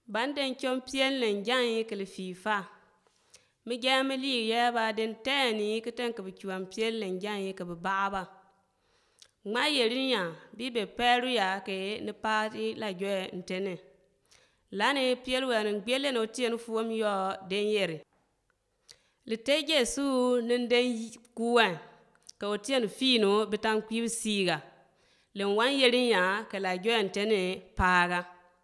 Banden chom piel len jan kele fifa mi gamli yaba den tani keten ke chuam piel len jan ke baba ma yerinya bi be peru ya ke ne party la joe ntene lane piel wan gbele no tien fuom yo den yeri le teje su nen den kuwan ka otien fino betan kwi siga len wan yerinya ke la joe ntene paga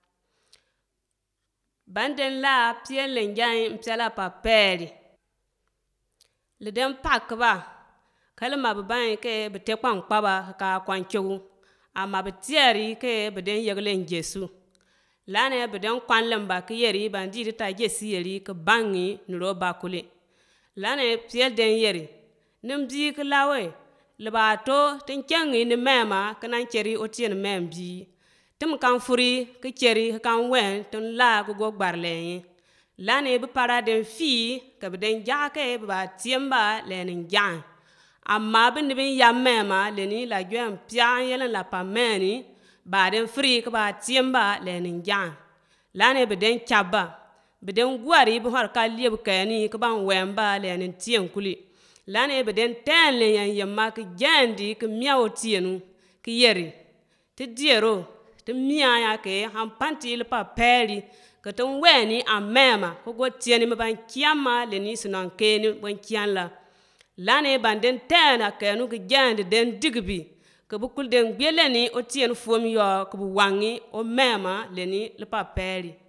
banden la piel len jan mpela pa peri le den pakba kalma ban ke bete kwan kpaba ka kwan chogu ama betieri ke beden yeglen jesu lane beden kwan lamba ke yeri bandi ta jesi yeri ke bangi nuro bakule lane piel den yeri nimbi ke lawe le ba to tin kengi ni mema kanan cheri otien membi tim kan furi ke cheri kan wen tin la go gbarle lane be para den fi ke beden jake ba tiemba lenin jan amma bin bin yammema leni la gwen pian yelen la pameni ba den fri ke ba tiemba lenin jan lane beden chaba beden gwari bi har ka lieb kani ke ban wemba lenin tien kuli lane beden ten le yan yamma ke jandi ke miawo tienu ke yeri te diero te mia ya ke han panti le pa peri ke ton weni amema ko go tieni me ban kiama leni sunan keni bon kianla lane banden tena kenu ke jandi den digbi ke bukul den gbeleni o tien fuom yo ke wangi o mema leni le pa peri